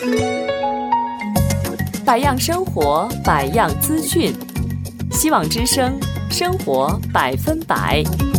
百样生活，百样资讯，希望之声，生活百分百。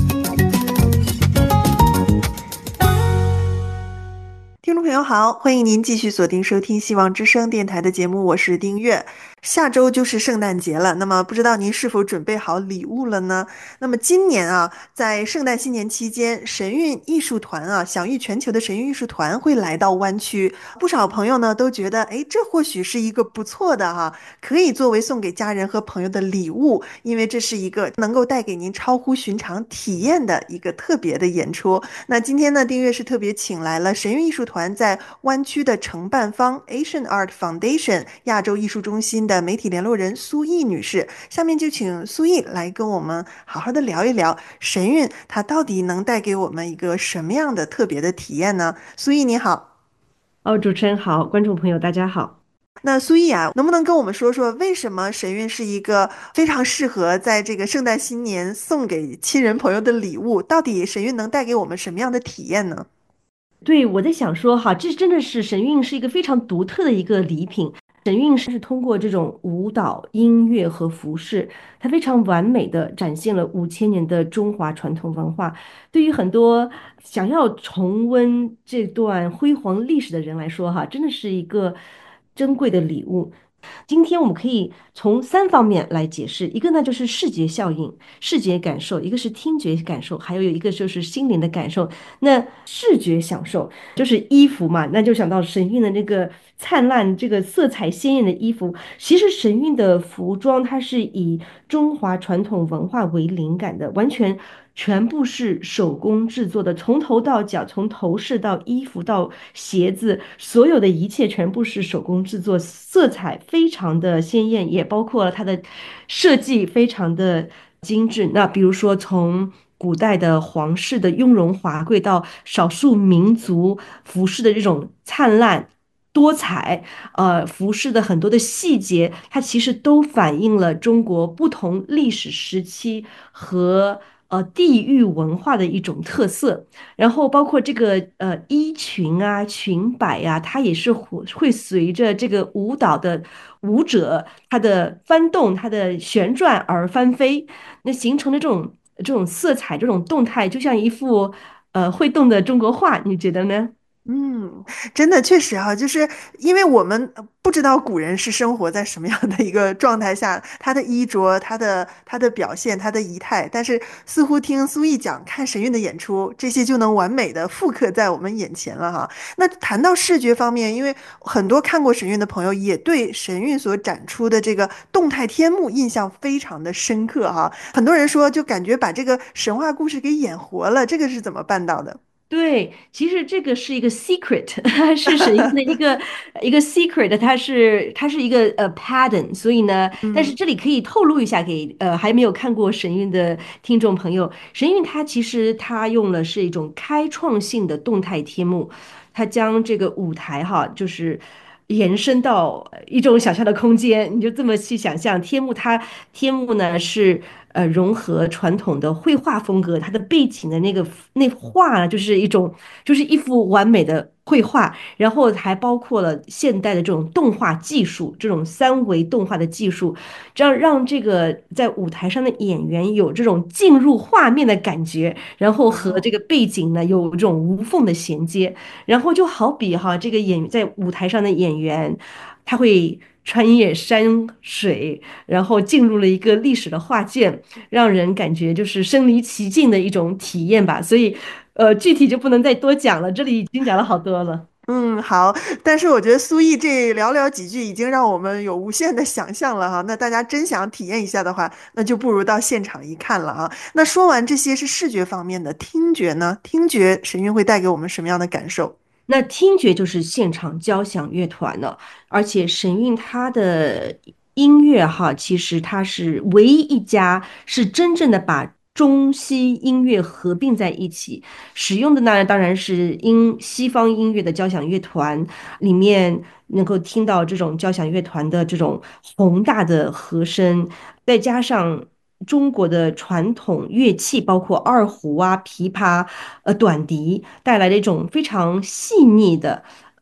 听众朋友好，欢迎您继续锁定收听希望之声电台的节目，我是丁月。下周就是圣诞节了，那么不知道您是否准备好礼物了呢？那么今年啊，在圣诞新年期间，神韵艺术团啊，享誉全球的神韵艺术团会来到湾区。不少朋友呢都觉得，哎，这或许是一个不错的可以作为送给家人和朋友的礼物，因为这是一个能够带给您超乎寻常体验的一个特别的演出。那今天呢，丁月是特别请来了神韵艺术团在湾区的承办方 Asian Art Foundation 亚洲艺术中心的媒体联络人苏毅女士。下面就请苏毅来跟我们好好的聊一聊神韵它到底能带给我们一个什么样的特别的体验呢？苏毅你好。 主持人好，观众朋友大家好。 那苏毅啊，能不能跟我们说说为什么神韵是一个非常适合在这个圣诞新年送给亲人朋友的礼物？到底神韵能带给我们什么样的体验呢？ 对，我在想说哈，这真的是神韵是一个非常独特的一个礼品。神韵是通过这种舞蹈、音乐和服饰，它非常完美的展现了5000年的中华传统文化。对于很多想要重温这段辉煌历史的人来说，哈，真的是一个珍贵的礼物。今天我们可以从3方面来解释，一个呢就是视觉效应、视觉感受，一个是听觉感受，还有一个就是心灵的感受。那视觉享受就是衣服嘛，那就想到神韵的那个灿烂、这个色彩鲜艳的衣服。其实神韵的服装它是以中华传统文化为灵感的，完全。全部是手工制作的，从头到脚，从头饰到衣服到鞋子，所有的一切全部是手工制作，色彩非常的鲜艳，也包括了它的设计非常的精致。那比如说从古代的皇室的雍容华贵，到少数民族服饰的这种灿烂。多彩，服饰的很多的细节，它其实都反映了中国不同历史时期和地域文化的一种特色。然后包括这个衣裙啊、裙摆呀、它也是会随着这个舞蹈的舞者他的翻动、他的旋转而翻飞，那形成的这种色彩、这种动态，就像一幅会动的中国画，你觉得呢？ 嗯，真的确实就是因为我们不知道古人是生活在什么样的一个状态下，他的衣着、他的表现、他的仪态，但是似乎听苏毅讲看神韵的演出，这些就能完美的复刻在我们眼前了那谈到视觉方面，因为很多看过神韵的朋友也对神韵所展出的这个动态天幕印象非常的深刻很多人说就感觉把这个神话故事给演活了，这个是怎么办到的？ 对，其实这个是一个 secret，是神韵的一个 secret，它是一个pattern，所以呢，但是嗯。 这里可以透露一下给还没有看过神韵的听众朋友，神韵它其实它用了是一种开创性的动态天幕，它将这个舞台哈就是延伸到一种想象的空间，你就这么去想象，天幕呢是融合传统的绘画风格，它的背景的那画呢就是一幅完美的绘画，然后还包括了现代的这种动画技术，这种3维动画的技术，这样让这个在舞台上的演员有这种进入画面的感觉，然后哇哦。 和这个背景呢有这种无缝的衔接。然后就好比哈，这个在舞台上的演员，他会穿越山水，然后进入了一个历史的画卷，让人感觉就是身临其境的一种体验吧。所以，具体就不能再多讲了，这里已经讲了好多了。 嗯，好，但是我觉得苏毅这寥寥几句已经让我们有无限的想象了那大家真想体验一下的话，那就不如到现场一看了那说完这些是视觉方面的，听觉呢？听觉神韵会带给我们什么样的感受？ 那听觉就是现场交响乐团了，而且神韵它的音乐哈，其实它是唯一一家是真正的把中西音乐合并在一起，使用的呢当然是西方音乐的交响乐团，里面能够听到这种交响乐团的这种宏大的和声，再加上中国的传统乐器，包括二胡啊、琵琶、短笛，带来的一种非常细腻的。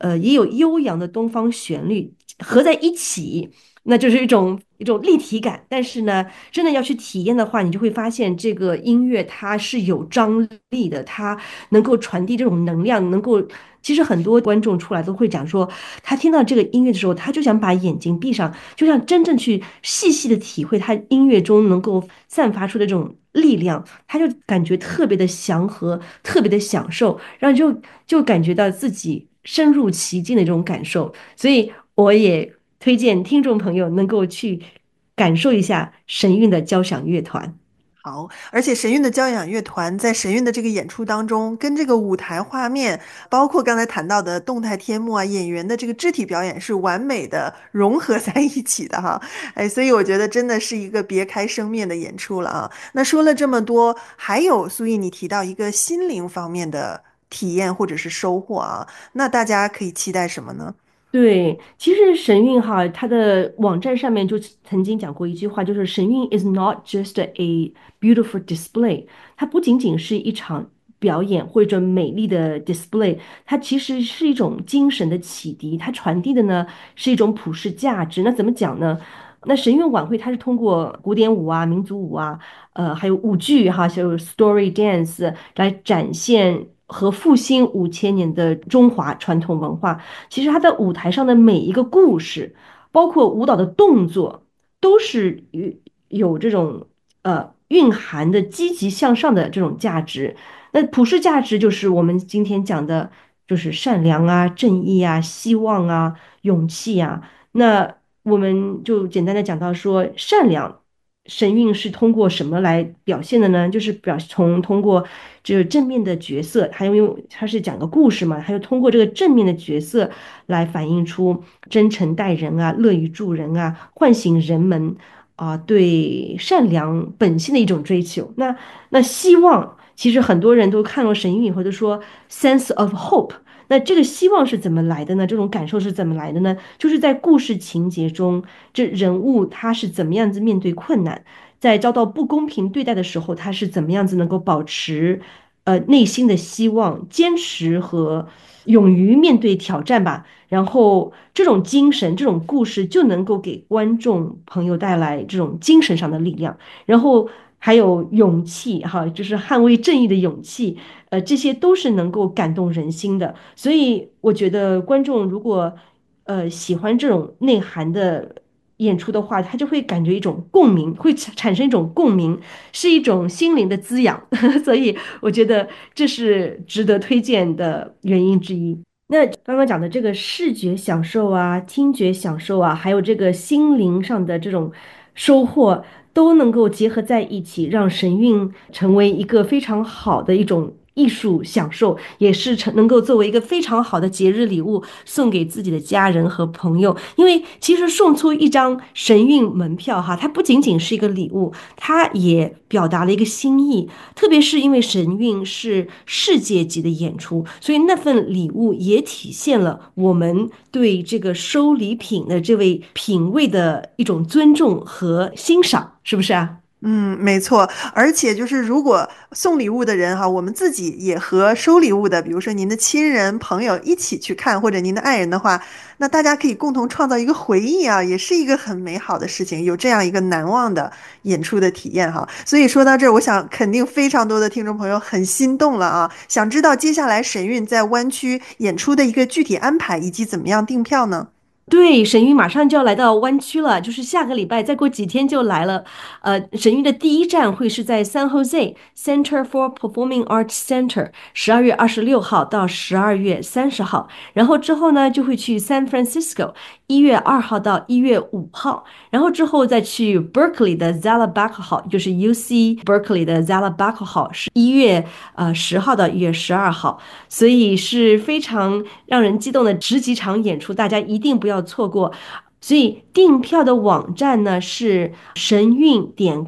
也有悠扬的东方旋律合在一起，那就是一种立体感。但是呢，真的要去体验的话，你就会发现这个音乐它是有张力的，它能够传递这种能量，能够。其实很多观众出来都会讲说，他听到这个音乐的时候，他就想把眼睛闭上，就像真正去细细的体会他音乐中能够散发出的这种力量，他就感觉特别的祥和，特别的享受，然后就感觉到自己深入其境的这种感受。所以我也推荐听众朋友能够去感受一下神韵的交响乐团。 好，而且神韵的交响乐团在神韵的这个演出当中，跟这个舞台画面，包括刚才谈到的动态天幕啊，演员的这个肢体表演是完美的融合在一起的哈。哎，所以我觉得真的是一个别开生面的演出了啊。那说了这么多，还有苏毅你提到一个心灵方面的体验或者是收获啊，那大家可以期待什么呢？ 对，其实神韵哈，它的网站上面就曾经讲过一句话，就是神韵 is not just a beautiful display，它不仅仅是一场表演或者美丽的 display，它其实是一种精神的启迪，它传递的呢是一种普世价值。那怎么讲呢？那神韵晚会它是通过古典舞啊、民族舞啊，还有舞剧哈，还有 story dance 来展现和复兴5000年的中华传统文化。其实他在舞台上的每一个故事，包括舞蹈的动作，都是有这种蕴含的积极向上的这种价值。那普世价值就是我们今天讲的，就是善良啊、正义啊、希望啊、勇气啊。那我们就简单的讲到说，善良。神韵是通过什么来表现的呢？就是通过就是正面的角色，还有因为它是讲个故事嘛，还有通过这个正面的角色来反映出真诚待人啊、乐于助人啊，唤醒人们对善良本性的一种追求。那希望，其实很多人都看了神韵以后都说 sense of hope。那这个希望是怎么来的呢？这种感受是怎么来的呢？就是在故事情节中，这人物他是怎么样子面对困难，在遭到不公平对待的时候，他是怎么样子能够保持内心的希望、坚持和勇于面对挑战吧。然后这种精神、这种故事就能够给观众朋友带来这种精神上的力量，然后还有勇气哈，就是捍卫正义的勇气。这些都是能够感动人心的。所以我觉得观众如果喜欢这种内涵的演出的话，他就会感觉一种共鸣，会产生一种共鸣，是一种心灵的滋养。所以我觉得这是值得推荐的原因之一。那刚刚讲的这个视觉享受啊、听觉享受啊，还有这个心灵上的这种收获，都能够结合在一起，让神韵成为一个非常好的一种艺术享受，也是能够作为一个非常好的节日礼物送给自己的家人和朋友。因为其实送出一张神韵门票哈，它不仅仅是一个礼物，它也表达了一个心意。特别是因为神韵是世界级的演出，所以那份礼物也体现了我们对这个收礼品的这位品味的一种尊重和欣赏，是不是啊？ 嗯，没错，而且就是如果送礼物的人哈，我们自己也和收礼物的，比如说您的亲人、朋友一起去看，或者您的爱人的话，那大家可以共同创造一个回忆啊，也是一个很美好的事情，有这样一个难忘的演出的体验哈。所以说到这儿，我想肯定非常多的听众朋友很心动了啊，想知道接下来神韵在湾区演出的一个具体安排以及怎么样订票呢？ 对，神韵马上就要来到湾区了，就是下个礼拜，再过几天就来了。神韵的第一站会是在 San Jose Center for Performing Arts Center，12月26号到12月30号。然后之后呢，就会去 San Francisco，1月2号到1月5号。然后之后再去 Berkeley 的 Zala Back Hall，就是 UC Berkeley 的 Zala Back Hall，是1月10号到1月12号。所以是非常让人激动的十几场演出，大家一定不要错过。所以订票的网站呢是神韵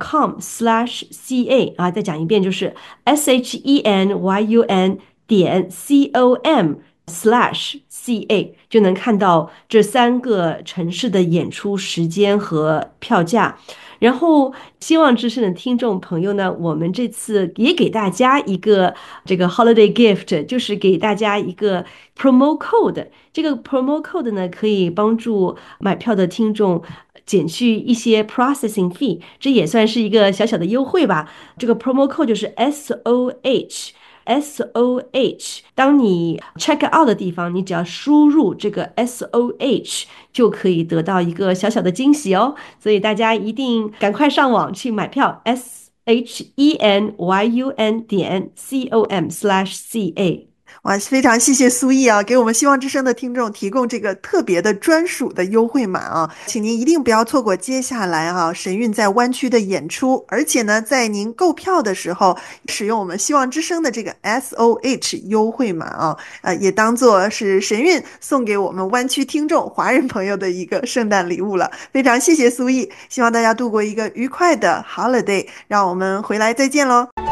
.com/ca 啊，再讲一遍就是 SHENYUN.com /CA 就能看到这3个城市的演出时间和票价。然后，希望之声的听众朋友呢，我们这次也给大家一个这个 holiday gift，就是给大家一个 promo code。这个 promo code 呢，可以帮助买票的听众减去一些 processing fee，这也算是一个小小的优惠吧。这个 promo code 就是 SOH。当你 check out 的地方，你只要输入这个 SOH，就可以得到一个小小的惊喜哦。所以大家一定赶快上网去买票，SHENYUN.com/CA。 哇，非常谢谢苏毅啊，给我们希望之声的听众提供这个特别的专属的优惠码啊，请您一定不要错过接下来神韵在湾区的演出，而且呢，在您购票的时候使用我们希望之声的这个 SOH 优惠码啊，也当做是神韵送给我们湾区听众华人朋友的一个圣诞礼物了。非常谢谢苏毅，希望大家度过一个愉快的 holiday， 让我们回来再见喽。